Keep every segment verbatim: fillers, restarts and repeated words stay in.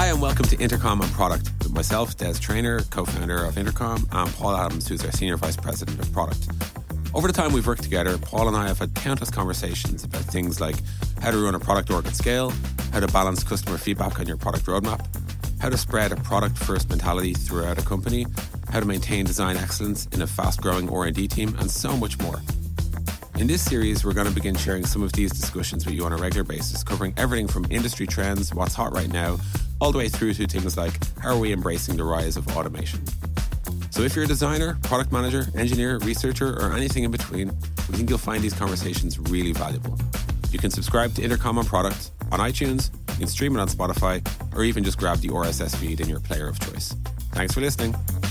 Hi and welcome to Intercom on Product with myself, Des Traynor, co-founder of Intercom, and Paul Adams, who's our Senior Vice President of Product. Over the time we've worked together, Paul and I have had countless conversations about things like how to run a product org at scale, how to balance customer feedback on your product roadmap, how to spread a product-first mentality throughout a company, how to maintain design excellence in a fast-growing R and D team, and so much more. In this series, we're going to begin sharing some of these discussions with you on a regular basis, covering everything from industry trends, what's hot right now, all the way through to things like how are we embracing the rise of automation. So if you're a designer, product manager, engineer, researcher, or anything in between, we think you'll find these conversations really valuable. You can subscribe to Intercom on Product on iTunes, you can stream it on Spotify, or even just grab the R S S feed in your player of choice. Thanks for listening.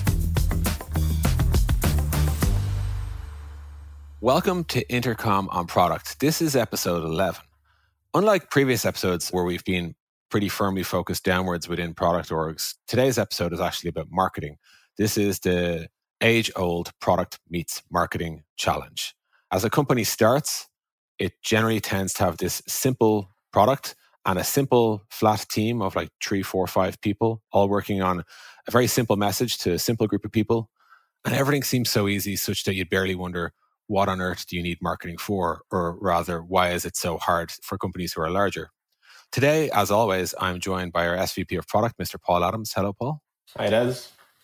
Welcome to Intercom on Product. This is episode eleven. Unlike previous episodes where we've been pretty firmly focused downwards within product orgs, today's episode is actually about marketing. This is the age-old product meets marketing challenge. As a company starts, it generally tends to have this simple product and a simple flat team of like three, four, five people, all working on a very simple message to a simple group of people. And everything seems so easy such that you'd barely wonder, what on earth do you need marketing for? Or rather, why is it so hard for companies who are larger? Today, as always, I'm joined by our S V P of Product, Mister Paul Adams. Hello, Paul. Hi, Des.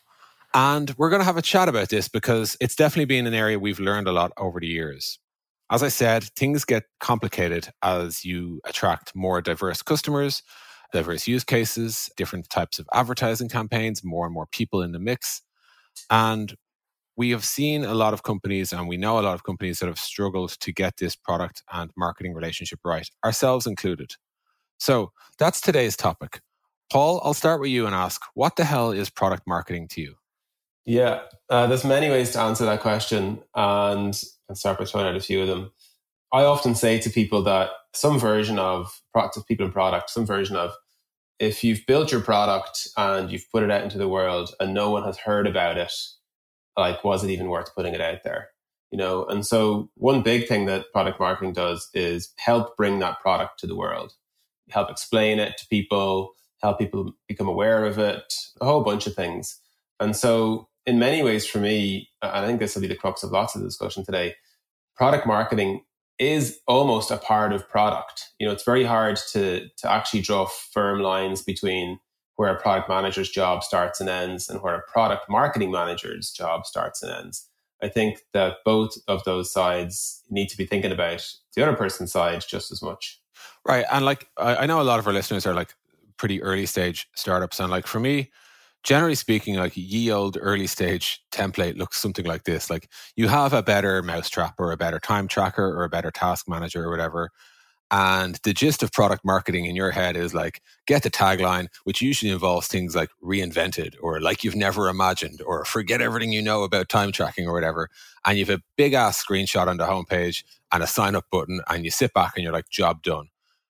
And we're going to have a chat about this because it's definitely been an area we've learned a lot over the years. As I said, things get complicated as you attract more diverse customers, diverse use cases, different types of advertising campaigns, more and more people in the mix. And we have seen a lot of companies, and we know a lot of companies that have struggled to get this product and marketing relationship right, ourselves included. So that's today's topic. Paul, I'll start with you and ask, what the hell is product marketing to you? Yeah, uh, there's many ways to answer that question, and I'll start by throwing out a few of them. I often say to people that some version of product, people and product, some version of, if you've built your product and you've put it out into the world and no one has heard about it, like, was it even worth putting it out there? You know, and so one big thing that product marketing does is help bring that product to the world, help explain it to people, help people become aware of it, a whole bunch of things. And so in many ways for me, I think this will be the crux of lots of the discussion today, product marketing is almost a part of product. You know, it's very hard to, to actually draw firm lines between where a product manager's job starts and ends and where a product marketing manager's job starts and ends. I think that both of those sides need to be thinking about the other person's side just as much. Right. And like, I know a lot of our listeners are like pretty early stage startups. And like for me, generally speaking, like ye old early stage template looks something like this. Like you have a better mousetrap or a better time tracker or a better task manager or whatever. And the gist of product marketing in your head is like, get the tagline, which usually involves things like reinvented or like you've never imagined or forget everything you know about time tracking or whatever. And you have a big ass screenshot on the homepage and a sign up button and you sit back and you're like, job done.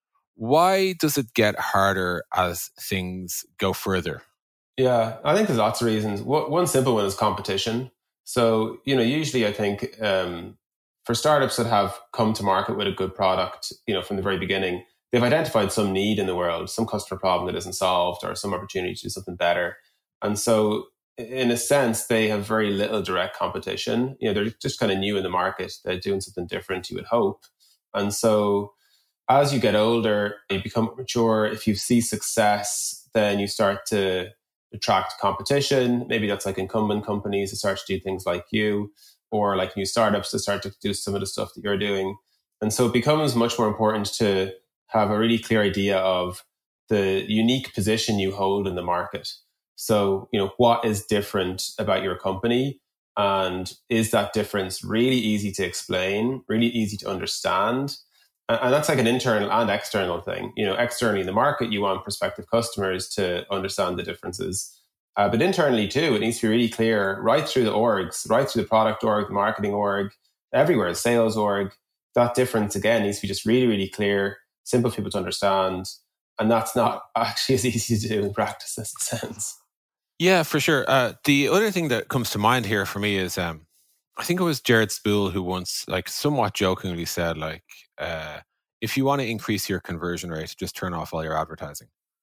Why does it get harder as things go further? Yeah, I think there's lots of reasons. One simple one is competition. So, you know, usually I think um, for startups that have come to market with a good product, you know, from the very beginning, they've identified some need in the world, some customer problem that isn't solved or some opportunity to do something better. And so in a sense, they have very little direct competition. You know, they're just kind of new in the market. They're doing something different, you would hope. And so as you get older, you become mature. If you see success, then you start to attract competition. Maybe that's like incumbent companies that start to do things like you, or like new startups that start to do some of the stuff that you're doing. And so it becomes much more important to have a really clear idea of the unique position you hold in the market. So, you know, what is different about your company? And is that difference really easy to explain, really easy to understand? And that's like an internal and external thing. You know, externally in the market, you want prospective customers to understand the differences. Uh, but internally too, it needs to be really clear right through the orgs, right through the product org, the marketing org, everywhere, sales org. That difference, again, needs to be just really, really clear, simple for people to understand. And that's not actually as easy to do in practice as it sounds. Yeah, for sure. Uh, the other thing that comes to mind here for me is, um, I think it was Jared Spool who once, like, somewhat jokingly said, like, uh, if you want to increase your conversion rate, just turn off all your advertising.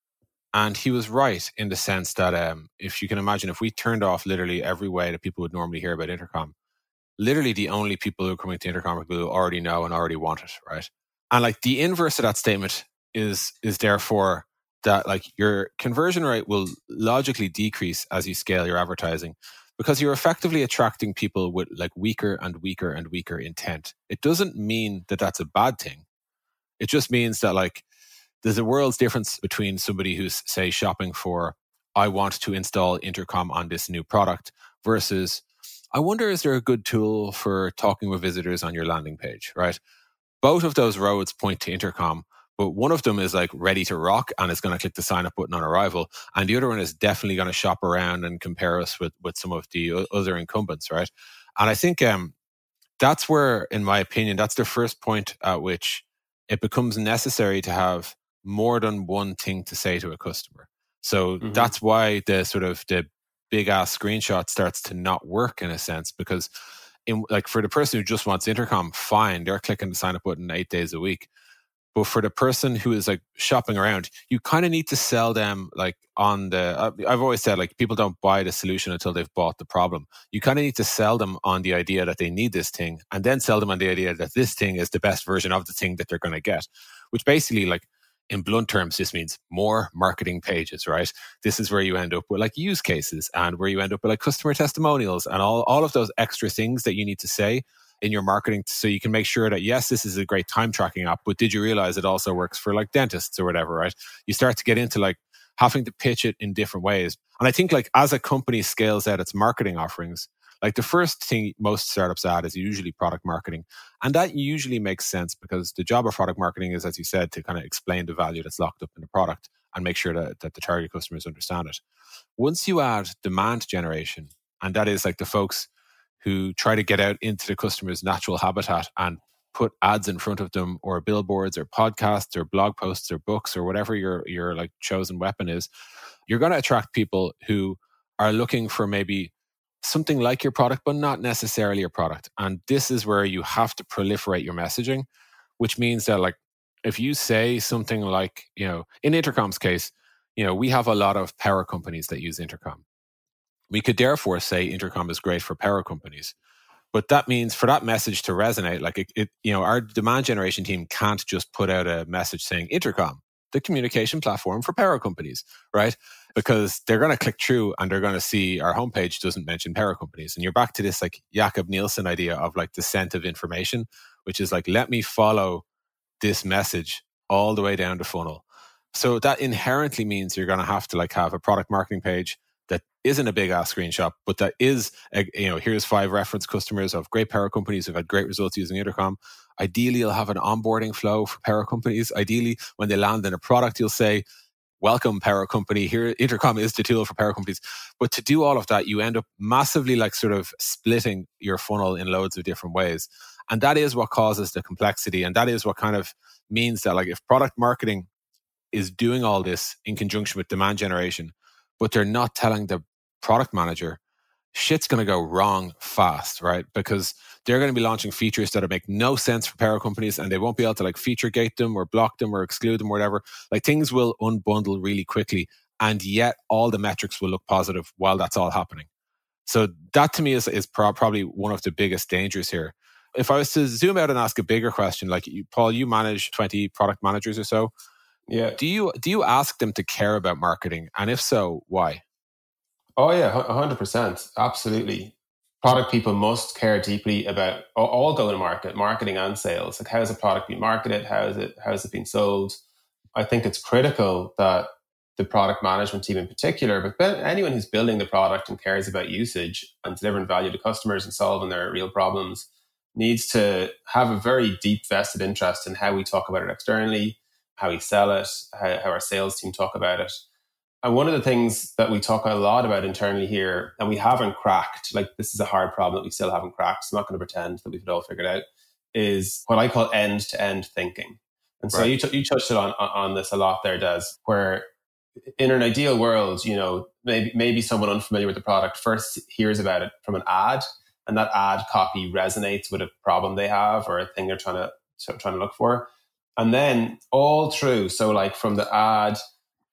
And he was right in the sense that um, if you can imagine, if we turned off literally every way that people would normally hear about Intercom, literally the only people who are coming to Intercom are people who already know and already want it, right? And like the inverse of that statement is is therefore that like your conversion rate will logically decrease as you scale your advertising, because you're effectively attracting people with like weaker and weaker and weaker intent. It doesn't mean that that's a bad thing. It just means that like there's a world's difference between somebody who's, say, shopping for, I want to install Intercom on this new product, versus, I wonder, is there a good tool for talking with visitors on your landing page, right? Both of those roads point to Intercom, but one of them is like ready to rock and is going to click the sign up button on arrival. And the other one is definitely going to shop around and compare us with, with some of the other incumbents, right? And I think um, that's where, in my opinion, that's the first point at which it becomes necessary to have more than one thing to say to a customer. So mm-hmm. that's why the sort of the big ass screenshot starts to not work in a sense, because in like for the person who just wants Intercom, fine, they're clicking the sign up button eight days a week. But for the person who is like shopping around, you kind of need to sell them like on the, I've always said like people don't buy the solution until they've bought the problem. You kind of need to sell them on the idea that they need this thing, and then sell them on the idea that this thing is the best version of the thing that they're going to get, which basically like, in blunt terms, this means more marketing pages, right? This is where you end up with like use cases, and where you end up with like customer testimonials and all, all of those extra things that you need to say in your marketing, so you can make sure that, yes, this is a great time tracking app, but did you realize it also works for like dentists or whatever, right? You start to get into like having to pitch it in different ways. And I think like as a company scales out its marketing offerings, like the first thing most startups add is usually product marketing. And that usually makes sense, because the job of product marketing is, as you said, to kind of explain the value that's locked up in the product and make sure that, that the target customers understand it. Once you add demand generation, and that is like the folks who try to get out into the customer's natural habitat and put ads in front of them, or billboards or podcasts or blog posts or books or whatever your, your like chosen weapon is, you're going to attract people who are looking for maybe something like your product, but not necessarily your product. And this is where you have to proliferate your messaging, which means that like, if you say something like, you know, in Intercom's case, you know, we have a lot of power companies that use Intercom. We could therefore say Intercom is great for power companies. But that means for that message to resonate, like it, it, you know, our demand generation team can't just put out a message saying Intercom, the communication platform for power companies, right? Because they're going to click through and they're going to see our homepage doesn't mention power companies. And you're back to this like Jakob Nielsen idea of like descent of information, which is like, let me follow this message all the way down the funnel. So that inherently means you're going to have to like have a product marketing page that isn't a big ass screenshot, but that is, a, you know, here's five reference customers of great power companies who've had great results using Intercom. Ideally, you'll have an onboarding flow for power companies. Ideally, when they land in a product, you'll say, welcome power company, here Intercom is the tool for power companies. But to do all of that, you end up massively like sort of splitting your funnel in loads of different ways. And that is what causes the complexity. And that is what kind of means that like if product marketing is doing all this in conjunction with demand generation, but they're not telling the product manager, shit's going to go wrong fast, right? Because they're going to be launching features that make no sense for power companies, and they won't be able to like feature gate them or block them or exclude them or whatever. Like things will unbundle really quickly, and yet all the metrics will look positive while that's all happening. So that to me is, is pro- probably one of the biggest dangers here. If I was to zoom out and ask a bigger question, like you, Paul, you manage twenty product managers or so. Yeah. Do you do you ask them to care about marketing? And if so, why? Oh yeah, one hundred percent. Absolutely. Product people must care deeply about all go-to-market, marketing and sales. Like how is a product being marketed? How is it, how is it being sold? I think it's critical that the product management team in particular, but anyone who's building the product and cares about usage and delivering value to customers and solving their real problems, needs to have a very deep vested interest in how we talk about it externally, how we sell it, how, how our sales team talk about it. And one of the things that we talk a lot about internally here, and we haven't cracked, like this is a hard problem that we still haven't cracked, so I'm not going to pretend that we've it all figured out, is what I call end-to-end thinking. And so right. you, t- you touched on, on this a lot there, Des, where in an ideal world, you know, maybe, maybe someone unfamiliar with the product first hears about it from an ad, and that ad copy resonates with a problem they have or a thing they're trying to, trying to look for. And then all through, so like from the ad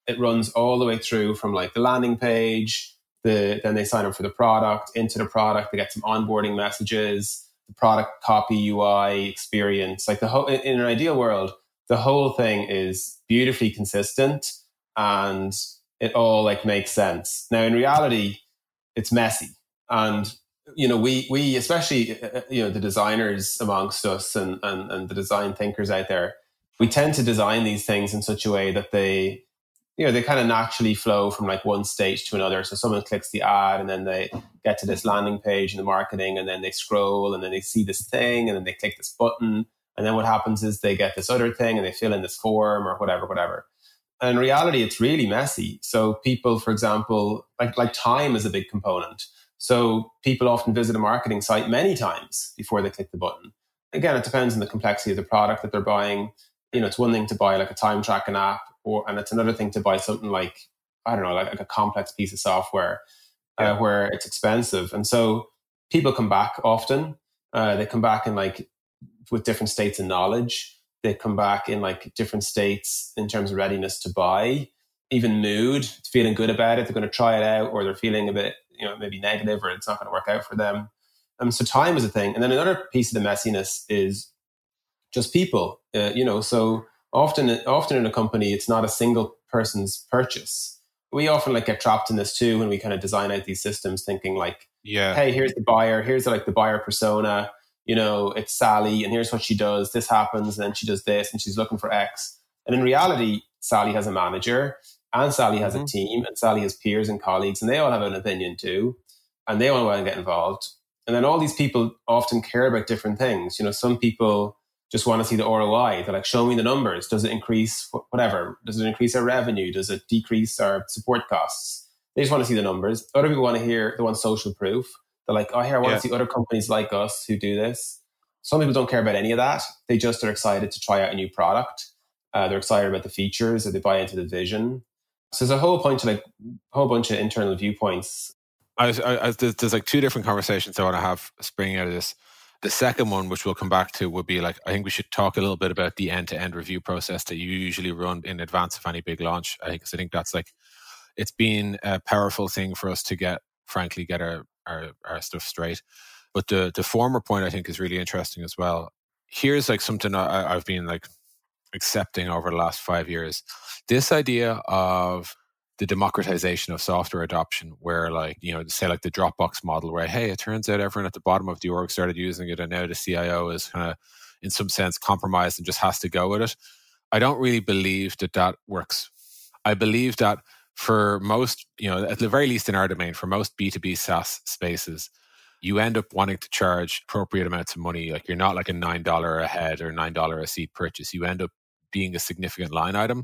it runs all the way through from like the landing page, the then they sign up for the product, into the product, they get some onboarding messages, the product copy, U I, experience. Like the whole, in an ideal world, the whole thing is beautifully consistent and it all like makes sense. Now in reality, it's messy. And you know, we we especially uh, you know the designers amongst us and, and and the design thinkers out there, we tend to design these things in such a way that they, you know, they kind of naturally flow from like one stage to another. So someone clicks the ad and then they get to this landing page in the marketing and then they scroll and then they see this thing and then they click this button. And then what happens is they get this other thing and they fill in this form or whatever, whatever. And in reality, it's really messy. So people, for example, like, like time is a big component. So people often visit a marketing site many times before they click the button. Again, it depends on the complexity of the product that they're buying. You know, it's one thing to buy like a time tracking app, or and it's another thing to buy something like, I don't know, like, like a complex piece of software yeah. uh, where it's expensive. And so people come back often. Uh, they come back in like with different states of knowledge. They come back in like different states in terms of readiness to buy, even mood, feeling good about it. They're going to try it out, or they're feeling a bit, you know, maybe negative, or it's not going to work out for them. Um, so time is a thing. And then another piece of the messiness is just people, uh, you know, so often, often in a company, it's not a single person's purchase. We often like get trapped in this too when we kind of design out these systems, thinking like, yeah, hey, here's the buyer, here's like the buyer persona, you know, it's Sally, and here's what she does. This happens, and then she does this, and she's looking for X. And in reality, Sally has a manager, and Sally has mm-hmm. a team, and Sally has peers and colleagues, and they all have an opinion too, and they all want to get involved. And then all these people often care about different things. You know, some people just want to see the R O I. They're like, show me the numbers. Does it increase whatever? Does it increase our revenue? Does it decrease our support costs? They just want to see the numbers. Other people want to hear, they want social proof. They're like, oh, here, I want yeah. to see other companies like us who do this. Some people don't care about any of that. They just are excited to try out a new product. Uh, they're excited about the features, or they buy into the vision. So there's a whole bunch of like, whole bunch of internal viewpoints. I, I, I, there's, there's like two different conversations I want to have springing out of this. The second one, which we'll come back to, would be like, I think we should talk a little bit about the end-to-end review process that you usually run in advance of any big launch. I think, cause I think that's like, it's been a powerful thing for us to get, frankly, get our, our, our stuff straight. But the the former point I think is really interesting as well. Here's like something I, I've been like accepting over the last five years. This idea of the democratization of software adoption, where like, you know, say like the Dropbox model, where, hey, it turns out everyone at the bottom of the org started using it, and now the C I O is kind of in some sense compromised and just has to go with it. I don't really believe that that works. I believe that for most, you know, at the very least in our domain, for most B two B SaaS spaces, you end up wanting to charge appropriate amounts of money. Like you're not like a nine dollars a head or nine dollars a seat purchase. You end up being a significant line item.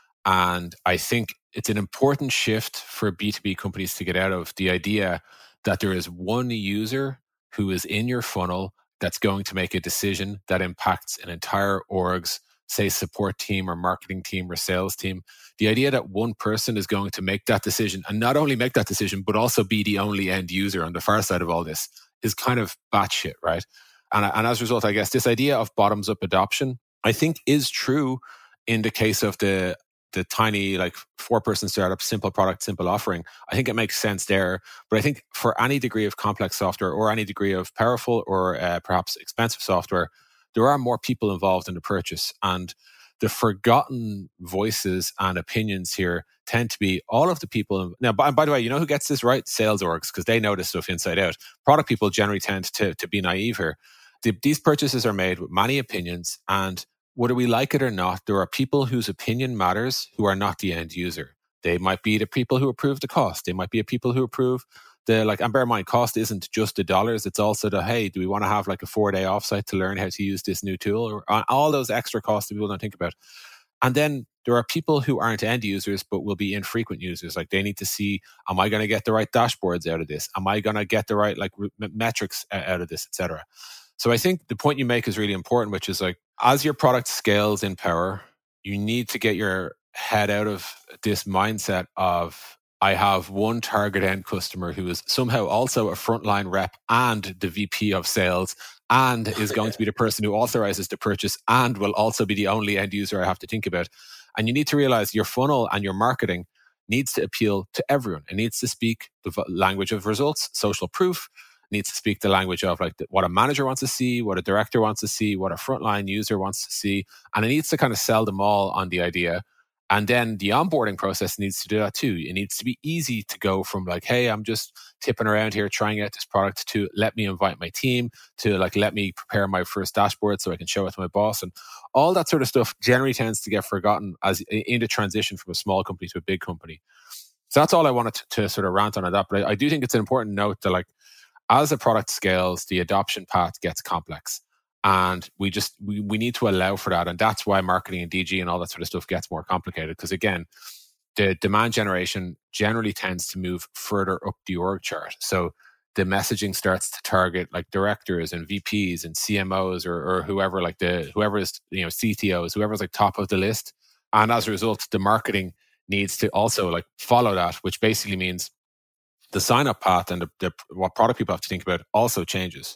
And I think it's an important shift for B two B companies to get out of, the idea that there is one user who is in your funnel that's going to make a decision that impacts an entire org's, say, support team or marketing team or sales team. The idea that one person is going to make that decision, and not only make that decision, but also be the only end user on the far side of all this, is kind of batshit, right? And, and as a result, I guess this idea of bottoms-up adoption, I think is true in the case of the the tiny, like four-person startup, simple product, simple offering. I think it makes sense there. But I think for any degree of complex software, or any degree of powerful or uh, perhaps expensive software, there are more people involved in the purchase. And the forgotten voices and opinions here tend to be all of the people. Now, by, by the way, you know who gets this right? Sales orgs, because they know this stuff inside out. Product people generally tend to, to be naive here. The, these purchases are made with many opinions, and whether we like it or not, there are people whose opinion matters who are not the end user. They might be the people who approve the cost. They might be the people who approve the, like, and bear in mind, cost isn't just the dollars. It's also the, hey, do we want to have like a four day offsite to learn how to use this new tool, or all those extra costs that people don't think about. And then there are people who aren't end users, but will be infrequent users. Like they need to see, am I going to get the right dashboards out of this? Am I going to get the right like metrics out of this, et cetera? So I think the point you make is really important, which is like, as your product scales in power, you need to get your head out of this mindset of, I have one target end customer who is somehow also a frontline rep and the V P of sales, and is going to be the person who authorizes the purchase, and will also be the only end user I have to think about. And you need to realize your funnel and your marketing needs to appeal to everyone. It needs to speak the language of results, social proof. It needs to speak the language of like what a manager wants to see, what a director wants to see, what a frontline user wants to see. And it needs to kind of sell them all on the idea. And then the onboarding process needs to do that too. It needs to be easy to go from like, hey, I'm just tipping around here trying out this product, to let me invite my team, to like, let me prepare my first dashboard so I can show it to my boss. And all that sort of stuff generally tends to get forgotten as in the transition from a small company to a big company. So that's all I wanted to, to sort of rant on that. But I, I do think it's an important note that like, as the product scales, the adoption path gets complex. And we just, we, we need to allow for that. And that's why marketing and D G and all that sort of stuff gets more complicated. Because again, the demand generation generally tends to move further up the org chart. So the messaging starts to target like directors and V Ps and C M Os or, or whoever, like the, whoever is, you know, C T Os, whoever's like top of the list. And as a result, the marketing needs to also like follow that, which basically means the sign up path and the, the, what product people have to think about also changes.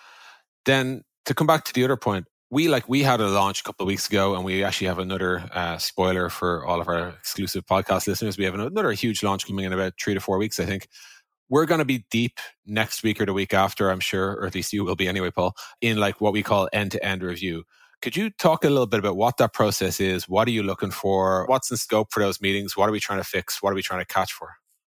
Then, to come back to the other point, we like we had a launch a couple of weeks ago, and we actually have another uh, spoiler for all of our exclusive podcast listeners. We have another huge launch coming in about three to four weeks, I think. We're going to be deep next week or the week after, I'm sure, or at least you will be anyway, Paul, in like what we call end-to-end review. Could you talk a little bit about what that process is? What are you looking for? What's in scope for those meetings? What are we trying to fix? What are we trying to catch for?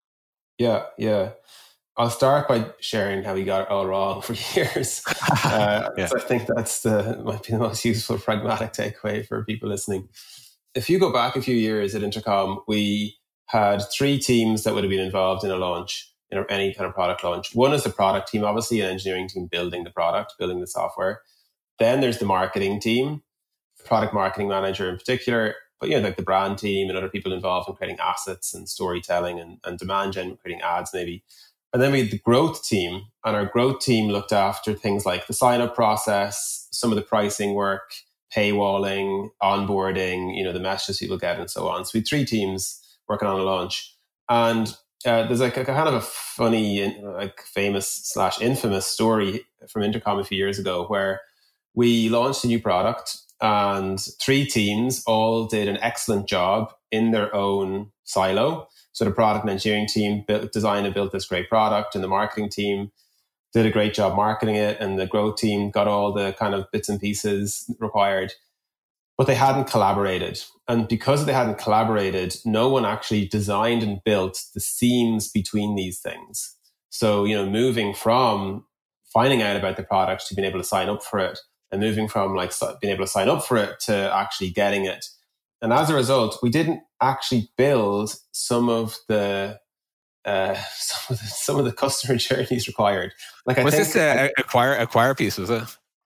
Yeah, yeah. I'll start by sharing how we got it all wrong for years. Uh, yeah. So I think that's the might be the most useful pragmatic takeaway for people listening. If you go back a few years at Intercom, we had three teams that would have been involved in a launch, in any kind of product launch. One is the product team, obviously an engineering team building the product, building the software. Then there's the marketing team, product marketing manager in particular, but you know, like the brand team and other people involved in creating assets and storytelling and, and demand gen, creating ads maybe. And then we had the growth team, and our growth team looked after things like the sign-up process, some of the pricing work, paywalling, onboarding, you know, the messages people get and so on. So we had three teams working on a launch. And uh, there's like a, a kind of a funny, like famous slash infamous story from Intercom a few years ago where we launched a new product and three teams all did an excellent job in their own silo. So the product and engineering team built, designed and built this great product, and the marketing team did a great job marketing it, and the growth team got all the kind of bits and pieces required. But they hadn't collaborated. And because they hadn't collaborated, no one actually designed and built the seams between these things. So, you know, moving from finding out about the product to being able to sign up for it, and moving from like being able to sign up for it to actually getting it. And as a result, we didn't actually build some of the uh, some of the, some of the customer journeys required. Like, I was think, this a acquire acquire piece? Was it?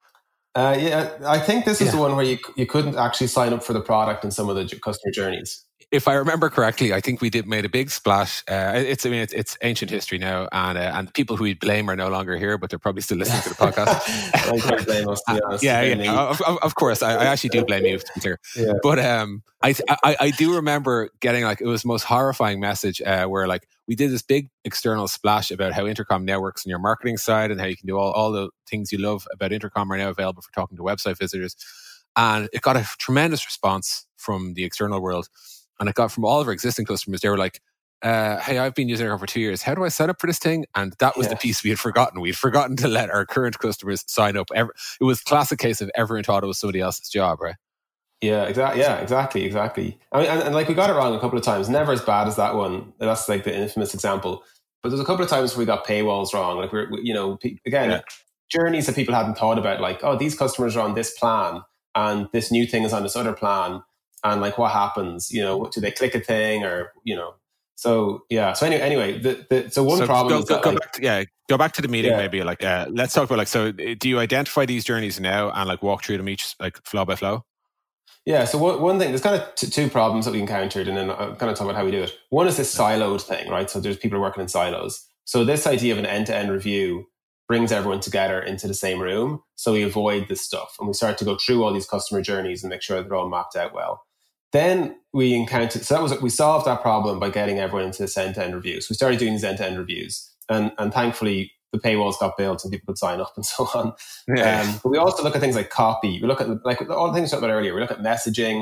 Uh, yeah, I think this is yeah. the one where you you couldn't actually sign up for the product and some of the customer journeys. If I remember correctly, I think we did made a big splash. Uh, it's, I mean, it's, it's ancient history now, and uh, and people who we blame are no longer here, but they're probably still listening to the podcast. I can't blame us, to be honest. Yeah, yeah. Of, of course, I, I actually do blame you, to be clear. Yeah. But um, I, I I do remember getting like it was the most horrifying message uh, where like we did this big external splash about how Intercom now works on your marketing side and how you can do all, all the things you love about Intercom are now available for talking to website visitors, and it got a tremendous response from the external world. And I got from all of our existing customers, they were like, uh, hey, I've been using it for two years. How do I sign up for this thing? And that was yeah. the piece we had forgotten. We'd forgotten to let our current customers sign up. It was a classic case of everyone thought it was somebody else's job, right? Yeah, exactly. Yeah, exactly, exactly. I mean, and, and like we got it wrong a couple of times. Never as bad as that one. That's like the infamous example. But there's a couple of times where we got paywalls wrong. Like we're, we, you know, again, yeah. journeys that people hadn't thought about. Like, oh, these customers are on this plan, and this new thing is on this other plan. And like, what happens? You know, do they click a thing, or you know? So yeah. So anyway, anyway, the, the so one so problem go, is that, go like, back to, yeah, go back to the meeting yeah. maybe. Like, uh, let's talk about like. So, do you identify these journeys now and like walk through them each like flow by flow? Yeah. So one, one thing, there's kind of t- two problems that we encountered, and then I'll kind of talk about how we do it. One is this siloed thing, right? So there's people working in silos. So this idea of an end-to-end review brings everyone together into the same room, so we avoid this stuff, and we start to go through all these customer journeys and make sure they're all mapped out well. Then we encountered, so that was, we solved that problem by getting everyone into this end-to-end review. So we started doing these end-to-end reviews, and, and thankfully the paywalls got built and people could sign up and so on. Yeah. Um, but we also look at things like copy. We look at like all the things we talked about earlier. We look at messaging,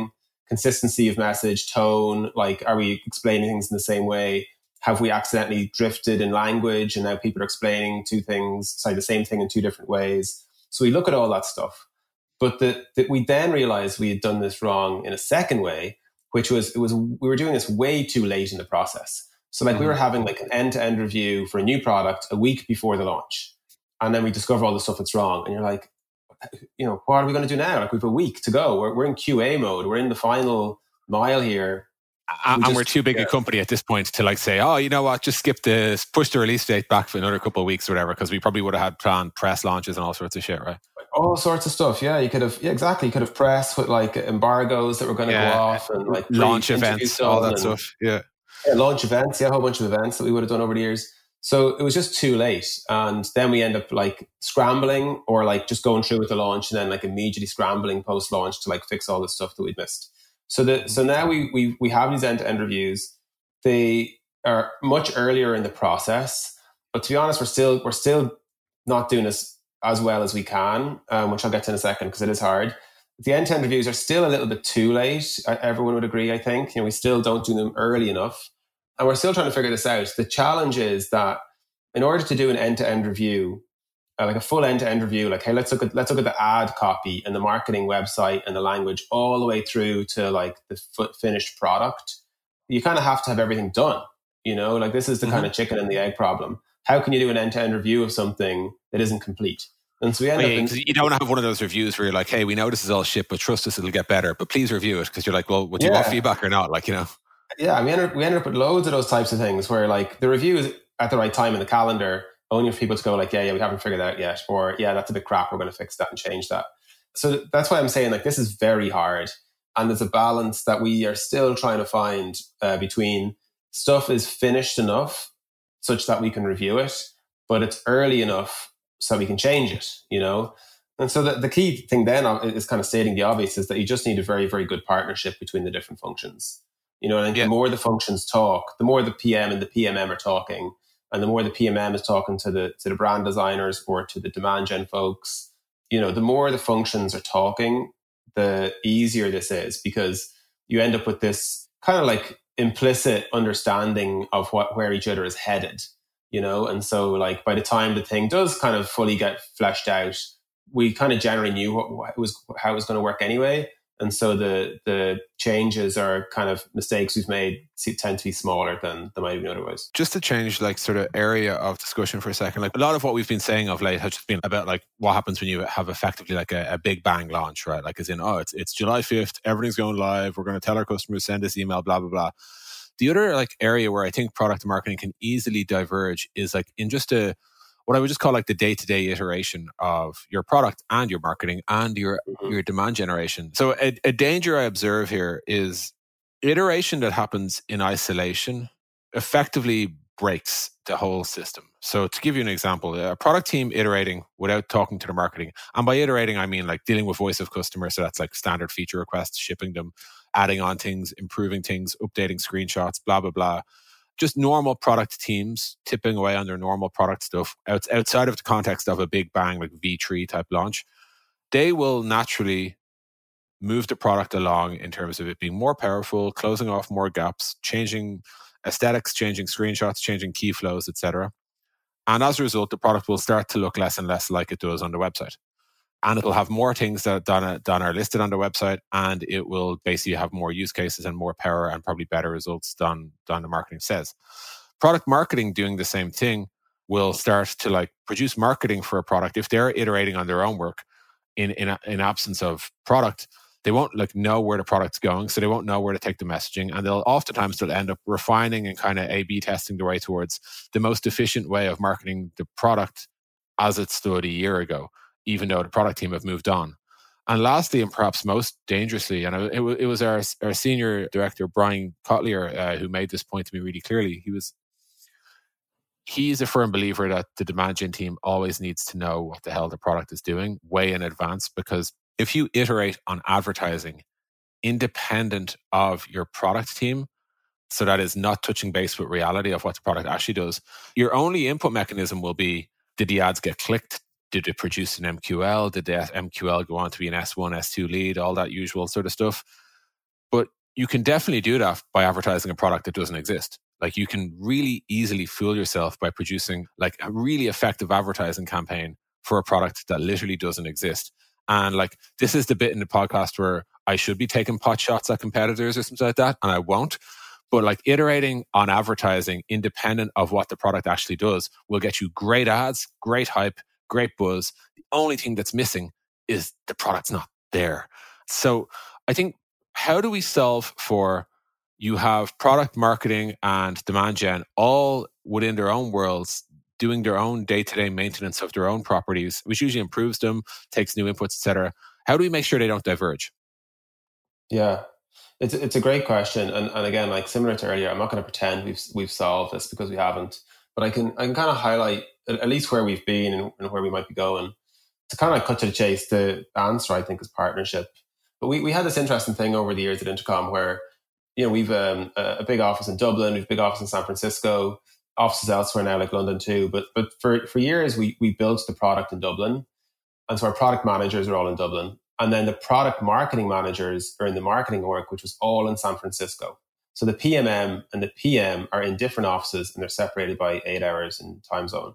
consistency of message, tone, like, are we explaining things in the same way? Have we accidentally drifted in language and now people are explaining two things, sorry, the same thing in two different ways? So we look at all that stuff. But the, the, we then realized we had done this wrong in a second way, which was, it was, we were doing this way too late in the process. So like mm-hmm. we were having like an end-to-end review for a new product a week before the launch. And then we discover all the stuff that's wrong. And you're like, you know, what are we going to do now? Like we have a week to go. We're, we're in Q A mode. We're in the final mile here. We and just, we're too big yeah. a company at this point to like say, oh, you know what, just skip this, push the release date back for another couple of weeks or whatever, because we probably would have had planned press launches and all sorts of shit, right? All sorts of stuff. Yeah, you could have, yeah, exactly. You could have press with like embargoes that were going to yeah. go off and like launch events, all that and, stuff. Yeah. yeah. Launch events. Yeah, a whole bunch of events that we would have done over the years. So it was just too late. And then we end up like scrambling or like just going through with the launch and then like immediately scrambling post launch to like fix all the stuff that we'd missed. So that so now we we we have these end-to-end reviews. They are much earlier in the process, but to be honest, we're still we're still not doing this as well as we can, um, which I'll get to in a second because it is hard. The end-to-end reviews are still a little bit too late. Everyone would agree, I think. You know, we still don't do them early enough. And we're still trying to figure this out. The challenge is that in order to do an end-to-end review, uh, like a full end-to-end review, like, hey, let's look at let's look at the ad copy and the marketing website and the language all the way through to like the f- finished product. You kind of have to have everything done. You know, like this is the mm-hmm. kind of chicken and the egg problem. How can you do an end-to-end review of something that isn't complete? And so we end oh, up yeah, in, you don't have one of those reviews where you're like, hey, we know this is all shit, but trust us, it'll get better. But please review it because you're like, well, would you yeah. want feedback or not? Like, you know. Yeah, we ended, we ended up with loads of those types of things where like the review is at the right time in the calendar, only for people to go like, yeah, yeah, we haven't figured that out yet. Or yeah, that's a bit crap. We're going to fix that and change that. So that's why I'm saying like this is very hard. And there's a balance that we are still trying to find uh, between stuff is finished enough such that we can review it, but it's early enough so we can change it, you know? And so the, the key thing then is kind of stating the obvious is that you just need a very, very good partnership between the different functions. You know, and yeah. the more the functions talk, the more the P M and the P M M are talking, and the more the P M M is talking to the to the brand designers or to the demand gen folks, you know, the more the functions are talking, the easier this is because you end up with this kind of like implicit understanding of what where each other is headed, you know, and so like by the time the thing does kind of fully get fleshed out, we kind of generally knew what, what it was how it was going to work anyway. And so the the changes are kind of mistakes we've made tend to be smaller than they might have been otherwise. Just to change like sort of area of discussion for a second, like a lot of what we've been saying of late has just been about like what happens when you have effectively like a, a big bang launch, right? Like as in, oh, it's it's July fifth, everything's going live, we're going to tell our customers, send this email, blah, blah, blah. The other like area where I think product marketing can easily diverge is like in just a what I would just call like the day-to-day iteration of your product and your marketing and your, mm-hmm. your demand generation. So a, a danger I observe here is iteration that happens in isolation effectively breaks the whole system. So to give you an example, a product team iterating without talking to the marketing, and by iterating, I mean like dealing with voice of customer. So that's like standard feature requests, shipping them, adding on things, improving things, updating screenshots, blah, blah, blah. Just normal product teams tipping away on their normal product stuff outside of the context of a big bang, like V three type launch, they will naturally move the product along in terms of it being more powerful, closing off more gaps, changing aesthetics, changing screenshots, changing key flows, et cetera. And as a result, the product will start to look less and less like it does on the website. And it'll have more things that, that, that are listed on the website, and it will basically have more use cases and more power and probably better results than, than the marketing says. Product marketing doing the same thing will start to like produce marketing for a product. If they're iterating on their own work in, in, in absence of product, they won't like know where the product's going, so they won't know where to take the messaging, and they'll oftentimes they'll end up refining and kind of A B testing their way towards the most efficient way of marketing the product as it stood a year ago, even though the product team have moved on. And lastly, and perhaps most dangerously, and it, it was our, our senior director, Brian Kotlier, uh, who made this point to me really clearly. He was, he's a firm believer that the demand gen team always needs to know what the hell the product is doing way in advance, because if you iterate on advertising independent of your product team, so that is not touching base with reality of what the product actually does, your only input mechanism will be, did the ads get clicked? Did it produce an M Q L? Did the M Q L go on to be an S one, S two lead? All that usual sort of stuff. But you can definitely do that by advertising a product that doesn't exist. Like you can really easily fool yourself by producing like a really effective advertising campaign for a product that literally doesn't exist. And like, this is the bit in the podcast where I should be taking pot shots at competitors or something like that, and I won't. But like iterating on advertising independent of what the product actually does will get you great ads, great hype, great buzz. The only thing that's missing is the product's not there. So I think, how do we solve for, you have product marketing and demand gen all within their own worlds, doing their own day-to-day maintenance of their own properties, which usually improves them, takes new inputs, et cetera. How do we make sure they don't diverge? Yeah, it's it's a great question, and and again, like similar to earlier, I'm not going to pretend we've we've solved this because we haven't, but I can I can kind of highlight at least where we've been and, and where we might be going. To kind of cut to the chase, the answer I think is partnership. But we we had this interesting thing over the years at Intercom where, you know, we've um, a big office in Dublin, we've a big office in San Francisco, offices elsewhere now like London too. But but for for years we we built the product in Dublin, and so our product managers are all in Dublin. And then the product marketing managers are in the marketing org, which was all in San Francisco. So the P M M and the P M are in different offices and they're separated by eight hours in time zone.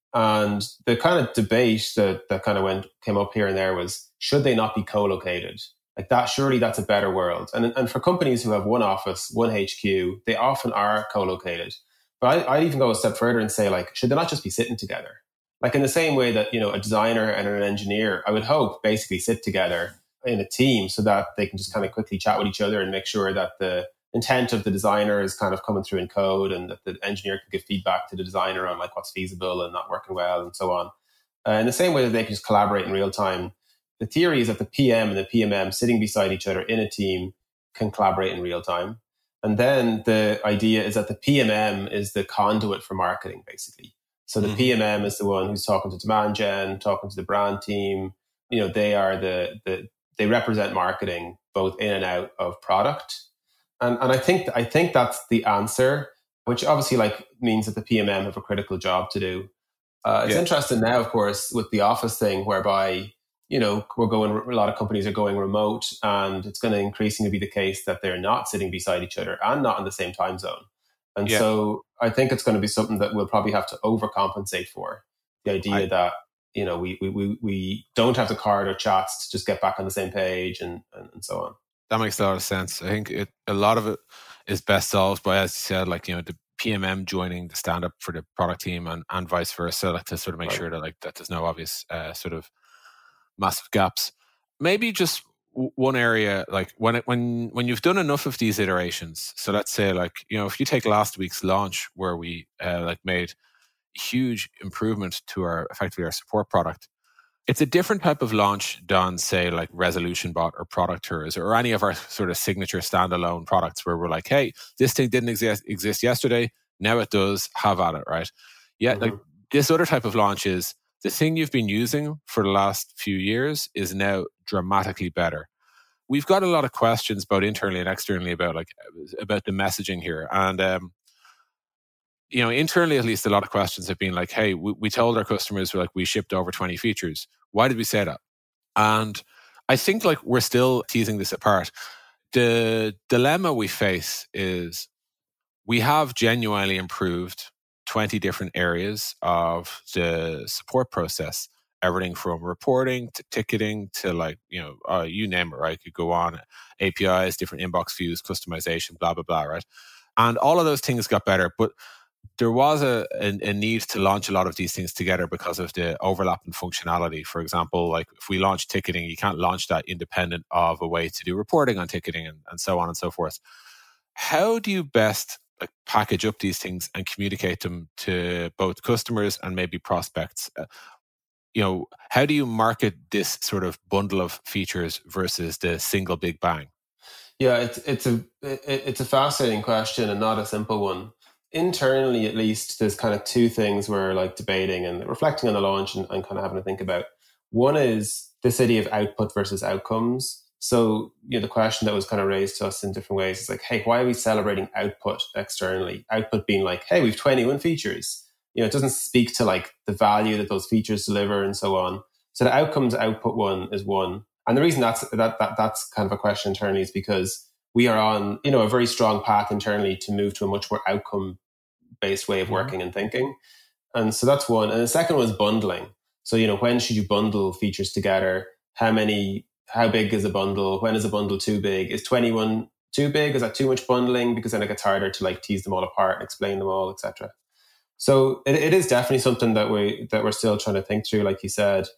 And the kind of debate that, that kind of went came up here and there was, should they not be co-located? Like that, surely that's a better world. And, and for companies who have one office, one H Q, they often are co-located. But I, I'd even go a step further and say, like, should they not just be sitting together? Like in the same way that, you know, a designer and an engineer, I would hope, basically sit together in a team so that they can just kind of quickly chat with each other and make sure that the intent of the designer is kind of coming through in code, and that the engineer can give feedback to the designer on like what's feasible and not working well and so on. Uh, in the same way that they can just collaborate in real time. The theory is that the P M and the P M M sitting beside each other in a team can collaborate in real time. And then the idea is that the P M M is the conduit for marketing, basically. So the mm-hmm. P M M is the one who's talking to demand gen, talking to the brand team. You know, they are the, the they represent marketing both in and out of product. And and I think I think that's the answer, which obviously like means that the P M M have a critical job to do. Uh, it's yeah. interesting now, of course, with the office thing, whereby, you know, we're going, a lot of companies are going remote, and it's going to increasingly be the case that they're not sitting beside each other and not in the same time zone. And yeah. so I think it's going to be something that we'll probably have to overcompensate for. The idea I, that, you know, we, we, we don't have the corridor chats to just get back on the same page and, and, and so on. That makes a lot of sense. I think it, a lot of it is best solved by, as you said, like, you know, the P M M joining the stand up for the product team and, and vice versa, like to sort of make right. sure that like that there's no obvious uh, sort of massive gaps. Maybe just one area, like when it, when when you've done enough of these iterations. So let's say, like, you know, if you take last week's launch where we uh, like made huge improvement to our effectively our support product, it's a different type of launch than say like Resolution Bot or Product Tours or any of our sort of signature standalone products where we're like, hey, this thing didn't exist exist yesterday, now it does. Have at it, right? Yeah, mm-hmm. like this other type of launch is, the thing you've been using for the last few years is now dramatically better. We've got a lot of questions both internally and externally about like about the messaging here. And, um, you know, internally, at least, a lot of questions have been like, hey, we, we told our customers like we shipped over twenty features. Why did we say that? And I think like we're still teasing this apart. The dilemma we face is we have genuinely improved twenty different areas of the support process, everything from reporting to ticketing to like, you know, uh, you name it, right? You go on, A P Is, different inbox views, customization, blah, blah, blah, right? And all of those things got better, but there was a, a, a need to launch a lot of these things together because of the overlap in functionality. For example, like if we launch ticketing, you can't launch that independent of a way to do reporting on ticketing and, and so on and so forth. How do you best like package up these things and communicate them to both customers and maybe prospects? Uh, you know, how do you market this sort of bundle of features versus the single big bang? Yeah, it's it's a it's a fascinating question and not a simple one. Internally, at least, there's kind of two things we're like debating and reflecting on the launch and, and kind of having to think about. One is this idea of output versus outcomes. So, you know, the question that was kind of raised to us in different ways is like, hey, why are we celebrating output externally? Output being like, hey, we've twenty-one features. You know, it doesn't speak to like the value that those features deliver and so on. So the outcomes output one is one. And the reason that's that, that that's kind of a question internally is because we are on, you know, a very strong path internally to move to a much more outcome-based way of working and thinking. And so that's one. And the second one is bundling. So, you know, when should you bundle features together? How many, how big is a bundle? When is a bundle too big? Is twenty-one too big? Is that too much bundling? Because then it gets harder to like tease them all apart and explain them all, et cetera. So it, it is definitely something that we that we're still trying to think through, like you said.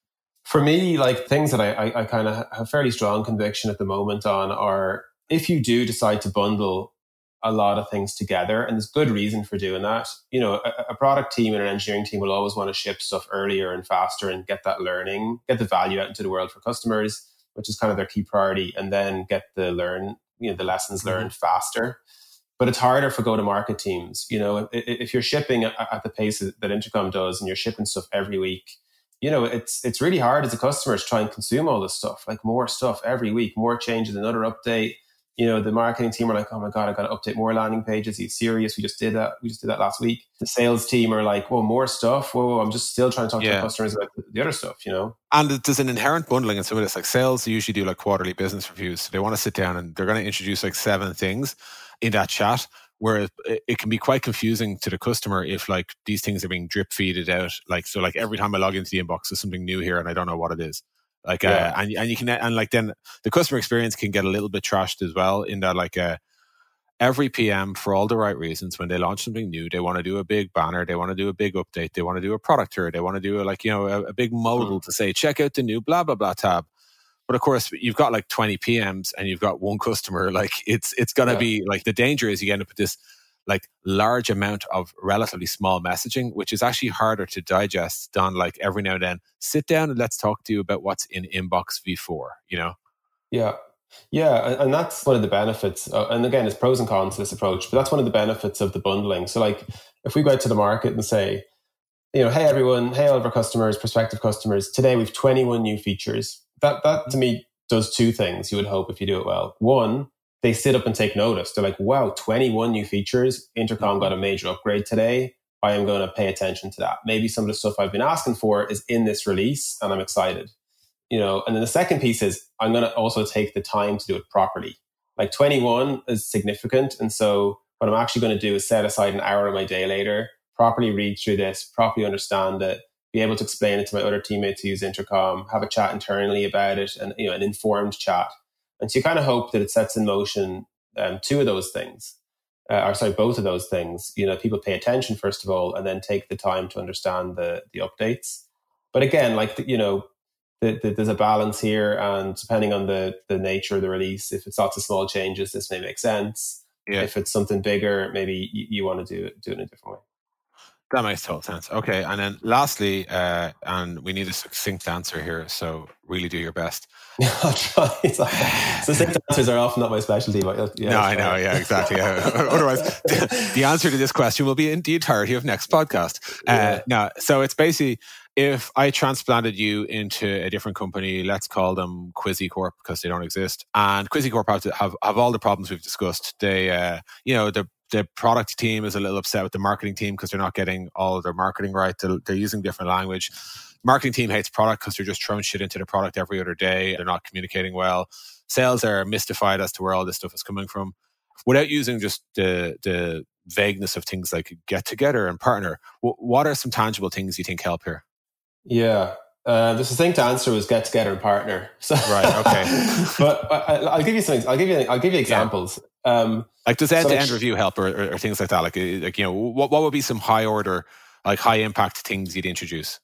For me, like things that I, I, I kind of have fairly strong conviction at the moment on are if you do decide to bundle a lot of things together, and there's good reason for doing that. You know, a, a product team and an engineering team will always want to ship stuff earlier and faster and get that learning, get the value out into the world for customers, which is kind of their key priority, and then get the learn, you know, the lessons learned mm-hmm. faster. But it's harder for go-to-market teams. You know, if, if you're shipping at the pace that Intercom does, and you're shipping stuff every week, you know, it's it's really hard as a customer to try and consume all this stuff, like more stuff every week, more changes, another update. You know, the marketing team are like, oh my God, I got to update more landing pages. Are you serious? We just did that. We just did that last week. The sales team are like, whoa, more stuff. Whoa, whoa I'm just still trying to talk yeah. to customers about the other stuff, you know? And there's an inherent bundling in some of this. Like sales usually do like quarterly business reviews. So they want to sit down and they're going to introduce like seven things in that chat, where it, it can be quite confusing to the customer if like these things are being drip feeded out. Like, so like every time I log into the inbox, there's something new here and I don't know what it is. Like, yeah. uh, and, and you can, and like then the customer experience can get a little bit trashed as well in that like, uh, every P M for all the right reasons, when they launch something new, they want to do a big banner, they want to do a big update, they want to do a product tour, they want to do a, like, you know, a, a big modal mm. to say, check out the new blah, blah, blah tab. But of course, you've got like twenty P Ms and you've got one customer. Like it's, it's going to yeah. be like the danger is you end up with this like large amount of relatively small messaging, which is actually harder to digest than like every now and then sit down and let's talk to you about what's in inbox V four, you know? Yeah. Yeah. And that's one of the benefits. Uh, and again, it's pros and cons to this approach, but that's one of the benefits of the bundling. So like if we go out to the market and say, you know, hey, everyone, hey, all of our customers, prospective customers, today we've twenty-one new features. That, that to me does two things you would hope if you do it well. One, they sit up and take notice. They're like, wow, twenty-one new features. Intercom got a major upgrade today. I am going to pay attention to that. Maybe some of the stuff I've been asking for is in this release and I'm excited. You know, and then the second piece is I'm going to also take the time to do it properly. Like twenty-one is significant. And so what I'm actually going to do is set aside an hour of my day later, properly read through this, properly understand it, be able to explain it to my other teammates who use Intercom, have a chat internally about it, and, you know, an informed chat. And so you kind of hope that it sets in motion um, two of those things, uh, or sorry, both of those things. You know, people pay attention first of all, and then take the time to understand the the updates. But again, like the, you know, the, the, there's a balance here, and depending on the the nature of the release, if it's lots of small changes, this may make sense. Yeah. If it's something bigger, maybe you, you want to do it do it in a different way. That makes total sense. Okay, and then lastly, uh, and we need a succinct answer here, so really do your best. I'll try. Succinct answers are often not my specialty, but yeah. No, I know, yeah, exactly. Yeah. Otherwise, the, the answer to this question will be in the entirety of next podcast. Uh, yeah. No, so it's basically, if I transplanted you into a different company, let's call them Quizzy Corp because they don't exist, and Quizzy Corp have, to have, have all the problems we've discussed. They, uh, you know, the The product team is a little upset with the marketing team because they're not getting all their marketing right. They're, they're using different language. Marketing team hates product because they're just throwing shit into the product every other day. They're not communicating well. Sales are mystified as to where all this stuff is coming from. Without using just the the vagueness of things like get together and partner, what are some tangible things you think help here? Yeah. Uh, the succinct answer was get together and partner. So, right. Okay. But I, I'll give you some. I'll give you. I'll give you examples. Yeah. Um, like does end-to-end so like, review help, or, or, or things like that? Like, like you know, what what would be some high order, like high impact things you'd introduce?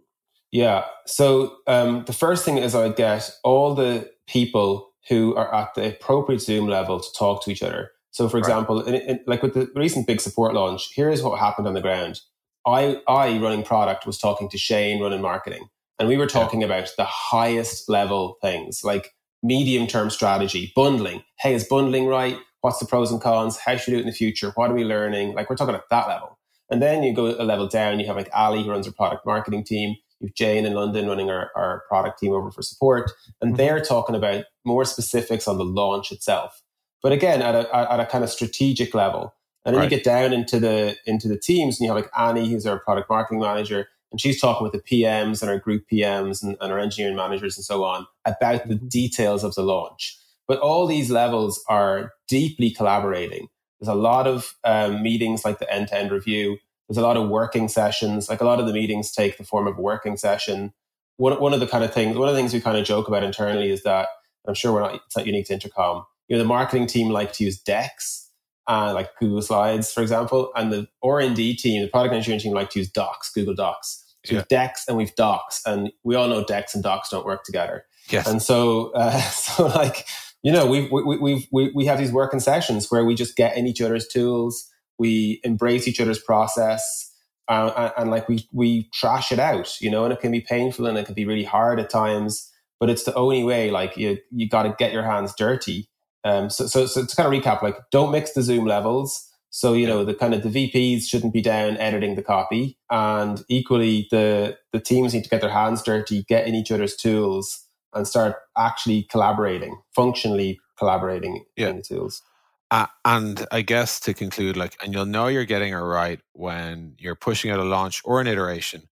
Yeah. So um, the first thing is I would get all the people who are at the appropriate Zoom level to talk to each other. So, for example, right. in, in, like with the recent big support launch, here is what happened on the ground. I, I running product was talking to Shane running marketing. And we were talking yeah. about the highest level things like medium term strategy, bundling. Hey, is bundling right? What's the pros and cons? How should we do it in the future? What are we learning? Like we're talking at that level. And then you go a level down, you have like Ali who runs our product marketing team. You have Jane in London running our, our product team over for support. And mm-hmm. they're talking about more specifics on the launch itself. But again, at a, at a kind of strategic level. And then right. you get down into the into the teams and you have like Annie, who's our product marketing manager. And she's talking with the P Ms and our group P Ms and, and our engineering managers and so on about the details of the launch. But all these levels are deeply collaborating. There's a lot of um, meetings like the end-to-end review. There's a lot of working sessions. Like a lot of the meetings take the form of a working session. One, one of the kind of things, one of the things we kind of joke about internally is that, I'm sure we're not, it's not unique to Intercom. You know, the marketing team like to use decks, uh, like Google Slides, for example, and the R and D team, the product engineering team, like to use Docs, Google Docs. So yeah. We've decks and we've docs, and we all know decks and docs don't work together. Yes. And so, uh, so like, you know, we we we we we have these working sessions where we just get in each other's tools, we embrace each other's process, uh, and, and like we we trash it out, you know, and it can be painful and it can be really hard at times, but it's the only way. Like you you got to get your hands dirty. Um, so so so to kind of recap, like don't mix the Zoom levels. So, you know, the kind of the V Ps shouldn't be down editing the copy, and equally the the teams need to get their hands dirty, get in each other's tools, and start actually collaborating, functionally collaborating yeah. in the tools. Uh, and I guess to conclude, like, and you'll know you're getting it right when you're pushing out a launch or an iteration,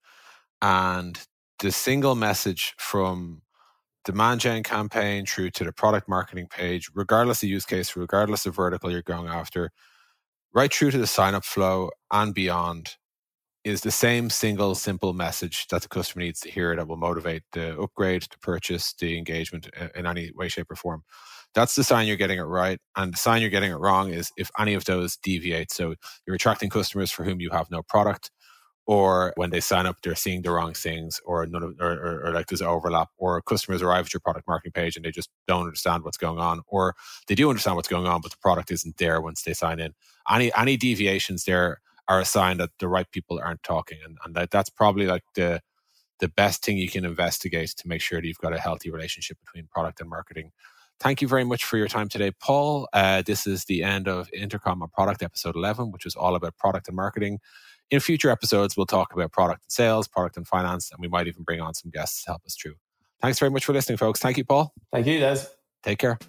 and the single message from demand gen campaign through to the product marketing page, regardless of use case, regardless of vertical you're going after, right through to the sign-up flow and beyond, is the same single simple message that the customer needs to hear that will motivate the upgrade, the purchase, the engagement in any way, shape or form. That's the sign you're getting it right. And the sign you're getting it wrong is if any of those deviate. So you're attracting customers for whom you have no product, or when they sign up, they're seeing the wrong things, or none of, or, or, or like there's overlap, or customers arrive at your product marketing page and they just don't understand what's going on, or they do understand what's going on, but the product isn't there once they sign in. Any any deviations there are a sign that the right people aren't talking, and, and that, that's probably like the the best thing you can investigate to make sure that you've got a healthy relationship between product and marketing. Thank you very much for your time today, Paul. Uh, this is the end of Intercom on Product episode eleven, which was all about product and marketing. In future episodes, we'll talk about product and sales, product and finance, and we might even bring on some guests to help us through. Thanks very much for listening, folks. Thank you, Paul. Thank you, Des. Take care.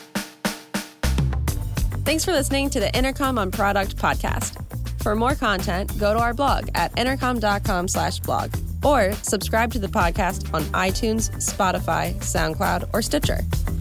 Thanks for listening to the Intercom on Product podcast. For more content, go to our blog at intercom.com slash blog or subscribe to the podcast on iTunes, Spotify, SoundCloud, or Stitcher.